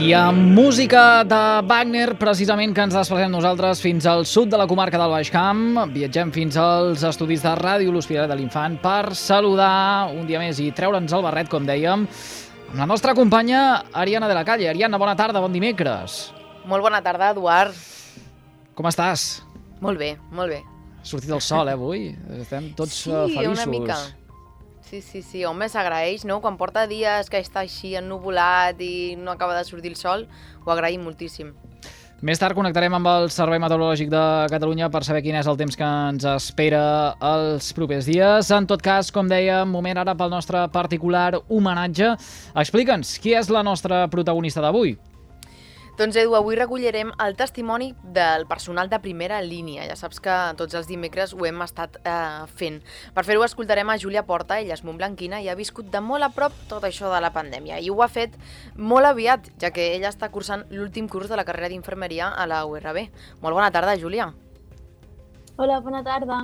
I amb música de Wagner, precisament, que ens desplacem nosaltres fins al sud de la comarca del Baix Camp. Viatgem fins als estudis de Ràdio L'Hospitalet de l'Infant per saludar un dia més i treure'ns el barret, com dèiem, amb la nostra companya Ariana de la Calle. Ariana, bona tarda, bon dimecres. Molt bona tarda, Eduard. Com estàs? Molt bé, molt bé. Ha sortit el sol, avui? Estem tots feliços. Sí, una mica. Sí, home, s'agraeix, no? Quan porta dies que està així ennuvolat i no acaba de sortir el sol, ho agraïm moltíssim. Més tard connectarem amb el Servei Meteorològic de Catalunya per saber quin és el temps que ens espera els propers dies. En tot cas, com dèiem, moment ara pel nostre particular homenatge. Explica'ns, qui és la nostra protagonista d'avui? Doncs, Edu, avui recollirem el testimoni del personal de primera línia. Ja saps que tots els dimecres ho hem estat fent. Per fer-ho escoltarem a Júlia Porta, ella és montblanquina i ha viscut de molt a prop tot això de la pandèmia. I ho ha fet molt aviat, ja que ella està cursant l'últim curs de la carrera d'infermeria a la URB. Molt bona tarda, Júlia. Hola, bona tarda.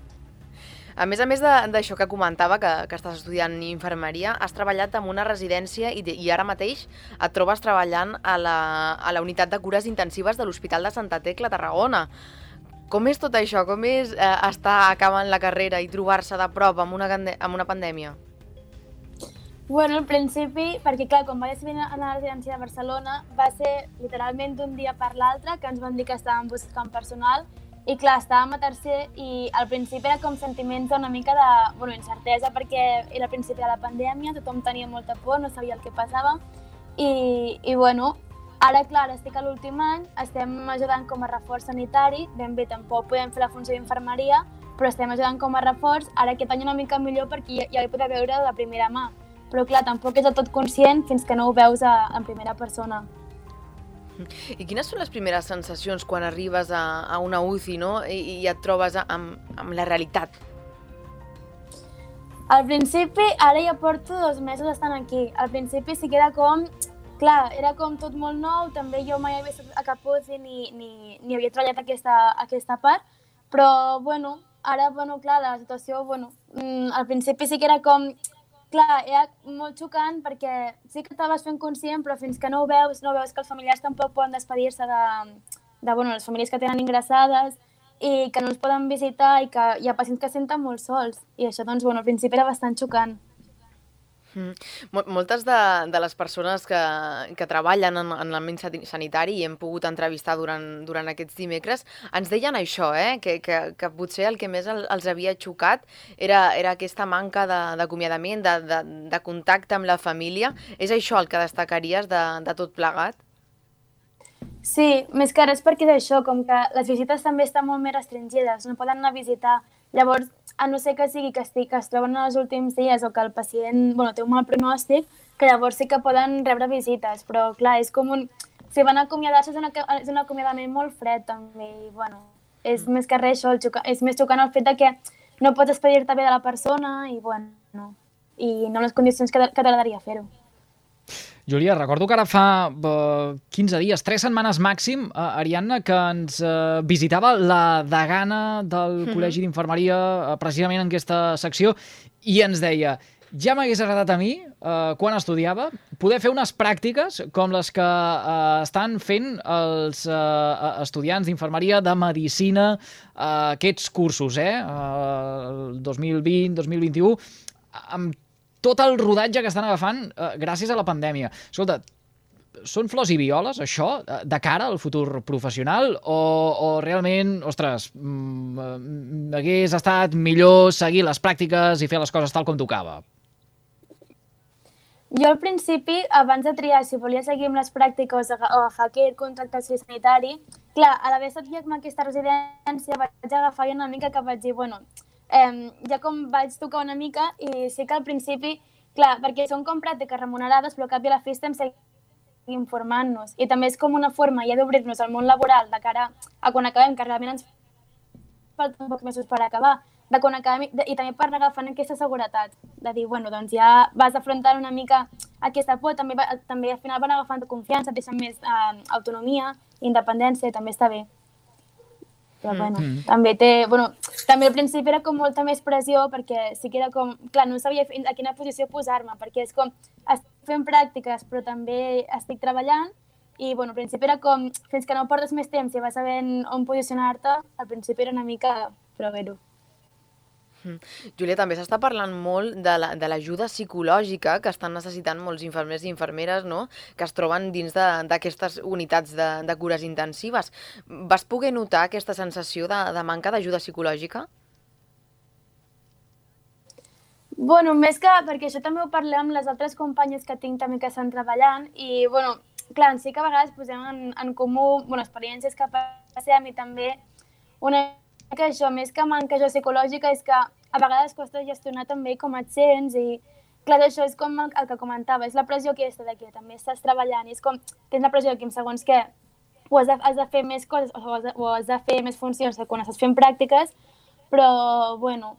A més d'això que comentava, que estàs estudiant infermeria, has treballat en una residència i ara mateix et trobes treballant a la unitat de cures intensives de l'Hospital de Santa Tecla, a Tarragona. Com és tot això? Com és estar acabant la carrera i trobar-se de prop amb una pandèmia? Bueno, al principi, perquè clar, quan vaig venir a la residència de Barcelona, va ser literalment d'un dia per l'altre que ens van dir que estàvem buscant personal. I clar, estàvem a tercer i al principi era com sentiments una mica de incertesa perquè era el principi de la pandèmia, tothom tenia molta por, no sabia el que passava. I ara clar, estic a l'últim any, estem ajudant com a reforç sanitari, ben bé tampoc podem fer la funció d'infermeria, però estem ajudant com a reforç, ara aquest any una mica millor perquè ja ho poder veure de primera mà. Però clar, tampoc és del tot conscient fins que no ho veus en primera persona. I quines són les primeres sensacions quan arribes a una UCI, no? I et trobes amb la realitat? Al principi, ara ja porto 2 mesos estant aquí. Al principi sí que era com... Clar, era com tot molt nou, també jo mai havia estat a cap UCI ni havia treballat aquesta part, però, ara, clar, la situació, al principi sí que era com... Clar, era molt xocant perquè sí que estaves fent conscient, però fins que no ho veus que els familiars tampoc poden despedir-se de les famílies que tenen ingressades i que no els poden visitar i que hi ha pacients que es senten molt sols. I això, al principi era bastant xocant. Moltes de les persones que treballen en l'àmbit sanitari i hem pogut entrevistar durant aquests dimecres ens deien això, que potser el que més els havia xocat era aquesta manca d'acomiadament, de contacte amb la família. És això el que destacaries de tot plegat? Sí, més que res perquè és això, com que les visites també estan molt més restringides, no poden anar a visitar. Llavors, a no ser que sigui que es troben en els últims dies o que el pacient té un mal pronòstic, que llavors sí que poden rebre visites, però clar, és com si van a acomiadar-se és un acomiadament molt fred també, i és més que res això, és més xocant el fet de que no pots despedir-te bé de la persona i no en les condicions que t'agradaria fer-ho. Júlia, recordo que ara fa 15 dies, 3 setmanes màxim, Ariadna, que ens visitava la degana del Col·legi d'Infermeria precisament en aquesta secció i ens deia: ja m'hagués agradat a mi, quan estudiava, poder fer unes pràctiques com les que estan fent els estudiants d'infermeria, de medicina, aquests cursos, el 2020, 2021, amb tot el rodatge que estan agafant gràcies a la pandèmia. Escolta, són flors i violes, això, de cara al futur professional? O realment, ostres, hagués estat millor seguir les pràctiques i fer les coses tal com tocava? Jo al principi, abans de triar si volia seguir amb les pràctiques o agafar aquest contracte sanitari, clar, a l'haver estat amb aquesta residència vaig agafar una mica que vaig dir, ja com vaig tocar una mica i sí que al principi, clar, perquè són com pràctiques remunerades, però al cap i a la fi estem seguint formant-nos. I també és com una forma ja d'obrir-nos al món laboral de cara a quan acabem, que realment ens falten pocs mesos per acabar, de quan acabem, i també per agafar aquesta seguretat, de dir, ja vas afrontant una mica aquesta por, també al final van agafant confiança, et deixen més autonomia, independència, i també està bé. Però també també al principi era com molta més pressió perquè sí que era com, clar, no sabia a quina posició posar-me, perquè és com, estic fent pràctiques però també estic treballant i bueno, al principi era com, fins que no portes més temps i vas sabent on posicionar-te, al principi era una mica provar-ho. Júlia, també s'està parlant molt de l'ajuda psicològica que estan necessitant molts infermers i infermeres, no?, que es troben dins d'aquestes unitats de cures intensives. Vas poder notar aquesta sensació de manca d'ajuda psicològica? Bueno, més que, perquè això també ho parlem amb les altres companyes que tinc també que estan treballant i, bueno, clar, sí que a vegades posem en comú experiències que passem i també una que això, més que manca això psicològica, és que a vegades costa gestionar també com et sents i, clar, això és com el que comentava, és la pressió aquesta de que també estàs treballant i és com, tens la pressió que segons què o has de fer més coses o has de fer més funcions quan estàs fent pràctiques, però, bueno,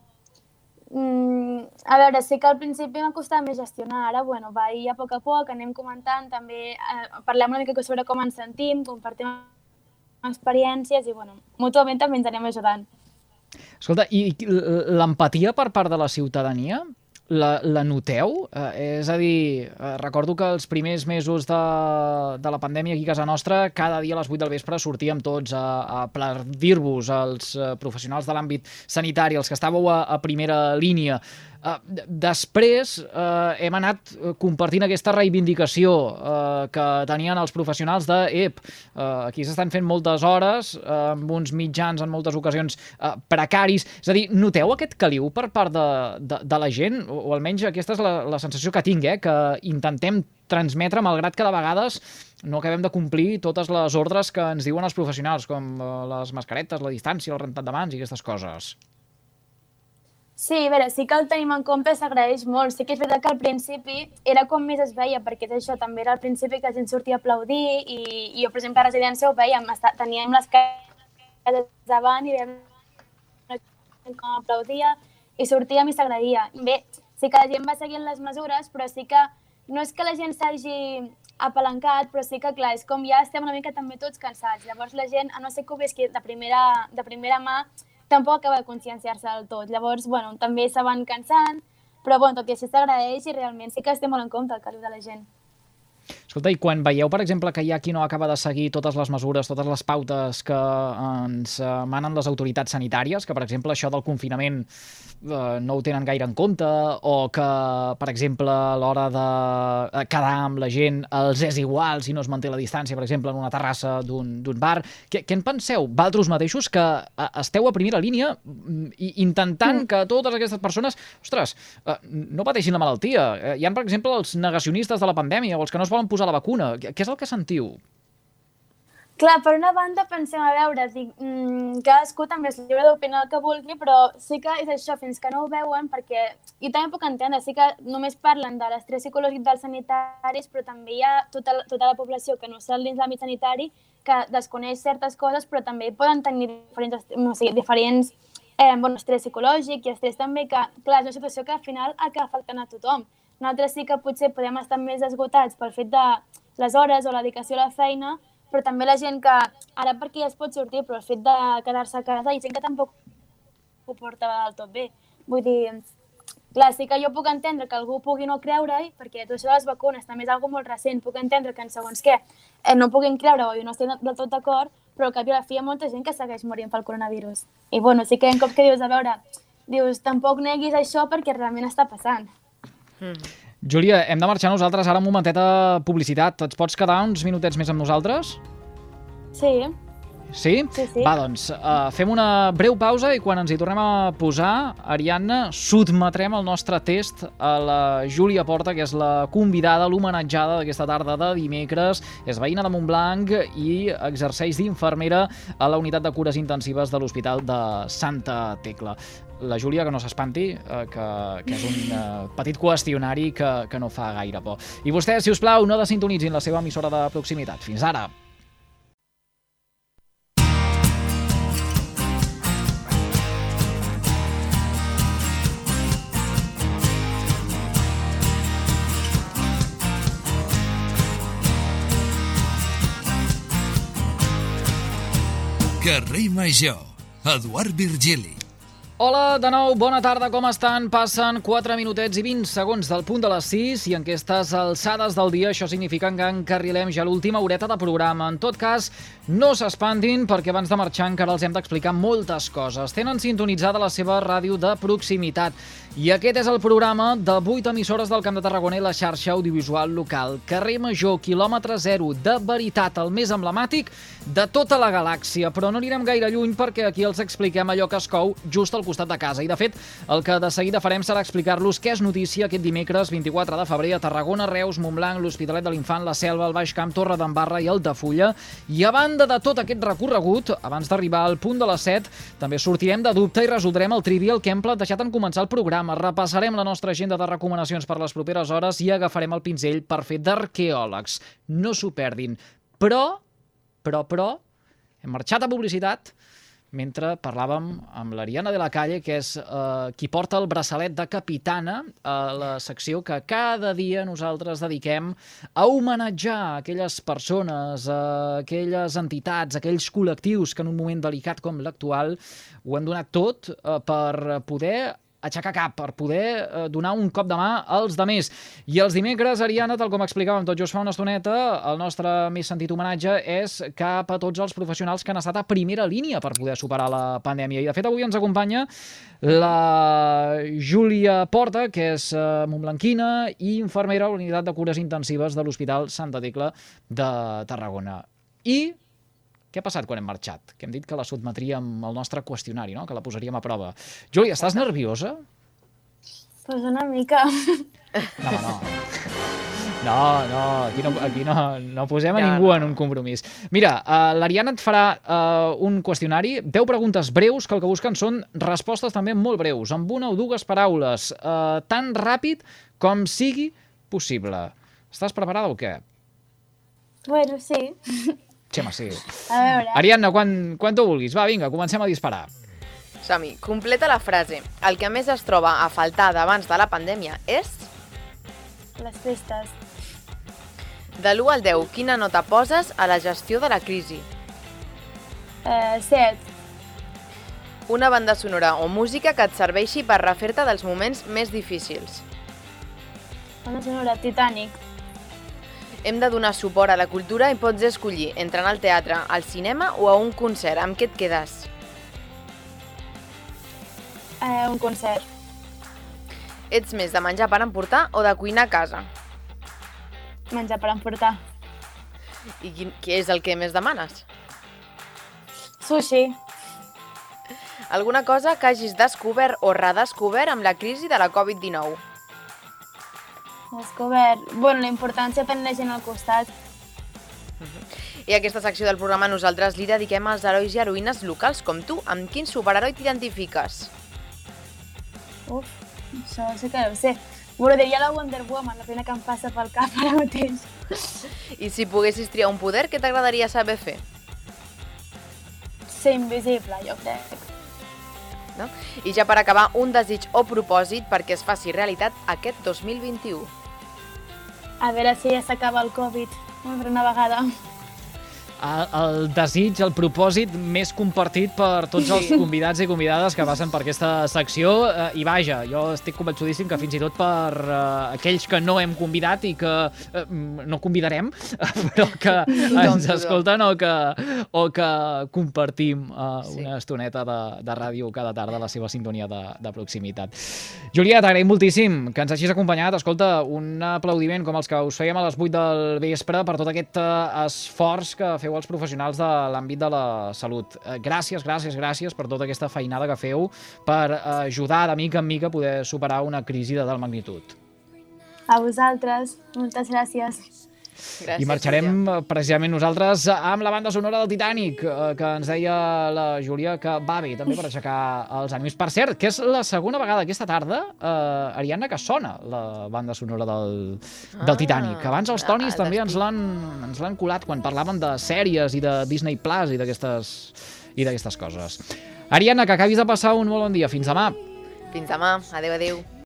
a veure, sí que al principi m'ha costat més gestionar, ara, bueno, va ir a poc, anem comentant, també parlem una mica sobre com ens sentim, compartim experiències i, bueno, mútuament també ens anem ajudant. Escolta, i l'empatia per part de la ciutadania, la noteu? És a dir, recordo que els primers mesos de la pandèmia aquí a casa nostra, cada dia a les 8 del vespre sortíem tots a dir-vos als professionals de l'àmbit sanitari, els que estàveu a primera línia. Després hem anat compartint aquesta reivindicació que tenien els professionals aquí s'estan fent moltes hores, amb uns mitjans en moltes ocasions precaris. És a dir, noteu aquest caliu per part de la gent? O almenys aquesta és la sensació que tinc, que intentem transmetre, malgrat que de vegades no acabem de complir totes les ordres que ens diuen els professionals, com les mascaretes, la distància, el rentat de mans i aquestes coses. Sí, a veure, sí que el tenim en compte, s'agraeix molt. Sí que és veritat que al principi era com més es veia, perquè això també era al principi que la gent sortia a aplaudir i jo, per exemple, a residència ho veiem, teníem les cases davant i veiem com aplaudia i sortíem i s'agraïa. Bé, sí que la gent va seguint les mesures, però sí que no és que la gent s'hagi apalancat, però sí que, clar, és com ja estem una mica també tots cansats. Llavors la gent, a no ser que ho visqui de primera mà, tampoc acaba de conscienciar-se del tot. Llavors, bueno, també se van cansant, però bueno, tot i així s'agraeix i realment sí que estem molt en compte el caliu de la gent. Escolta, i quan veieu, per exemple, que hi ha qui no acaba de seguir totes les mesures, totes les pautes que ens manen les autoritats sanitàries, que, per exemple, això del confinament no ho tenen gaire en compte, o que, per exemple, a l'hora de quedar amb la gent els és igual si no es manté la distància, per exemple, en una terrassa d'un bar. Què en penseu, vosaltres mateixos, que esteu a primera línia intentant que totes aquestes persones, ostres, no pateixin la malaltia? Hi ha, per exemple, els negacionistes de la pandèmia o els que no es volen posar la vacuna. Què és el que sentiu? Clar, per una banda pensem, a veure, cadascú també és lliure d'opinar el que vulgui, però sí que és això, fins que no ho veuen, perquè jo també puc entendre, sí que només parlen de l'estrès psicològic dels sanitaris, però també hi ha tota la població que no està dins l'àmbit sanitari, que desconeix certes coses, però també poden tenir diferents estrès psicològic i estrès també que, clar, és una situació que al final acaba afectant a tothom. Nosaltres sí que potser podem estar més esgotats pel fet de les hores o la dedicació a la feina, però també la gent que, ara perquè ja es pot sortir, però el fet de quedar-se a casa, hi ha gent que tampoc ho porta del tot bé. Vull dir, clar, sí que jo puc entendre que algú pugui no creure-hi, perquè tot això de les vacunes també és una cosa molt recent, puc entendre que en segons què no puguin creure-ho i no estic del tot d'acord, però al cap i a la fi hi ha molta gent que segueix morint pel coronavirus. I bueno, sí que en cops que dius, a veure, tampoc neguis això perquè realment està passant. Júlia, hem de marxar nosaltres ara un momentet a publicitat. Et pots quedar uns minutets més amb nosaltres? Sí. Sí? Sí. Va, doncs, fem una breu pausa i quan ens hi tornem a posar, Ariadna, sotmetrem el nostre test a la Júlia Porta, que és la convidada, l'homenatjada d'aquesta tarda de dimecres. És veïna de Montblanc i exerceix d'infermera a la unitat de cures intensives de l'Hospital de Santa Tecla. La Júlia, que no s'espanti, que és un petit qüestionari que no fa gaire por. I vostès, si us plau, no desintonitzin la seva emissora de proximitat. Fins ara! Carrer Major, Eduard Virgili. Hola de nou, bona tarda, com estan? Passen 4 minutets i 20 segons del punt de les 6 i en aquestes alçades del dia això significa que encarrilem ja l'última horeta de programa. En tot cas, no s'espantin perquè abans de marxar encara els hem d'explicar moltes coses. Tenen sintonitzada la seva ràdio de proximitat i aquest és el programa de 8 emissores del Camp de Tarragona i la xarxa audiovisual local. Carrer Major, quilòmetre 0, de veritat, el més emblemàtic de tota la galàxia. Però no anirem gaire lluny perquè aquí els expliquem allò que es cou just al costat de casa. I, de fet, el que de seguida farem serà explicar-los què és notícia aquest dimecres 24 de febrer a Tarragona, Reus, Montblanc, l'Hospitalet de l'Infant, la Selva, el Baix Camp, Torredembarra i Altafulla. I a banda de tot aquest recorregut, abans d'arribar al punt de les 7, també sortirem de dubte i resoldrem el trivial que hem plantejat en començar el programa. Repassarem la nostra agenda de recomanacions per les properes hores i agafarem el pinzell per fer d'arqueòlegs. No s'ho perdin. Però, hem marxat a publicitat mentre parlàvem amb l'Ariana de la Calle, que és qui porta el braçalet de capitana a la secció que cada dia nosaltres dediquem a homenatjar aquelles persones, aquelles entitats, aquells col·lectius que en un moment delicat com l'actual ho han donat tot per poder aixecar cap, per poder donar un cop de mà als demés. I els dimecres, Ariana, tal com explicàvem tot just fa una estoneta, el nostre més sentit homenatge és cap a tots els professionals que han estat a primera línia per poder superar la pandèmia. I, de fet, avui ens acompanya la Júlia Porta, que és montblanquina i infermera a la unitat de cures intensives de l'Hospital Santa Tecla de Tarragona. I què ha passat quan hem marxat? Que hem dit que la sotmetríem al nostre qüestionari, no? Que la posaríem a prova. Júlia, estàs nerviosa? Pues una mica. No, aquí no posem a ningú en un compromís. Mira, l'Ariana et farà un qüestionari, 10 preguntes breus, que el que busquen són respostes també molt breus, amb una o dues paraules, tan ràpid com sigui possible. Estàs preparada o què? Bueno, sí. Xema, sí. A veure. Ariadna, quan tu vulguis. Va, vinga, comencem a disparar. Som-hi, completa la frase. El que més es troba a faltar d'abans de la pandèmia és... Les festes. De l'1 al 10, quina nota poses a la gestió de la crisi? 7. Una banda sonora o música que et serveixi per refer-te dels moments més difícils. Banda sonora, Titanic. Hem de donar suport a la cultura i pots escollir entre anar al teatre, al cinema o a un concert. Amb què et quedes? Un concert. Ets més de menjar per emportar o de cuinar a casa? Menjar per emportar. I què és el que més demanes? Sushi. Alguna cosa que hagis descobert o redescobert amb la crisi de la Covid-19? Descobert. Bueno, la importància de tenir la gent al costat. I aquesta secció del programa nosaltres li dediquem als herois i heroïnes locals com tu. Amb quin superheroi t'identifiques? Uf, això sí que no ho sé. Bueno, diria la Wonder Woman, la primera que em passa pel cap ara mateix. I si poguessis triar un poder, què t'agradaria saber fer? Ser invisible, jo crec. No? I ja per acabar, un desig o propòsit perquè es faci realitat aquest 2021. A veure si ja s'acaba el Covid, per una vegada. El desig, el propòsit més compartit per tots els convidats i convidades que passen per aquesta secció. I vaja, jo estic convençudíssim que fins i tot per aquells que no hem convidat i que no convidarem, però que ens escolten o que compartim una estoneta de ràdio cada tarda a la seva sintonia de proximitat. Júlia, t'agraïm moltíssim que ens hagis acompanyat. Escolta, un aplaudiment com els que us fèiem a les 8 del vespre per tot aquest esforç que feu els professionals de l'àmbit de la salut. Gràcies per tota aquesta feinada que feu per ajudar de mica en mica a poder superar una crisi de tal magnitud. A vosaltres, moltes gràcies. Gràcies, I marxarem precisament nosaltres amb la banda sonora del Titanic, que ens deia la Júlia que va bé també per aixecar els ànims. Per cert, que és la segona vegada aquesta tarda, Ariadna, que sona la banda sonora del Titanic. Abans els Tonis també ens l'han colat quan parlaven de sèries i de Disney Plus i d'aquestes coses. Ariadna, que acabis de passar un molt bon dia. Fins demà. Fins demà. Adéu, adéu.